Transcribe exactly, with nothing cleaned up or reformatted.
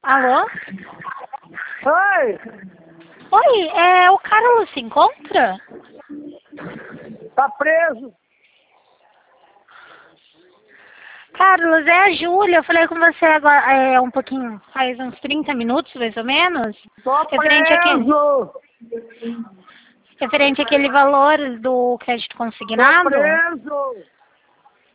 Alô? Oi, Oi, é, o Carlos se encontra? tá preso. Carlos, é a Júlia. Eu falei com você agora, é, um pouquinho, faz uns trinta minutos, mais ou menos. Tô Referente àquele, preso. referente àquele valor do crédito Tô consignado. preso.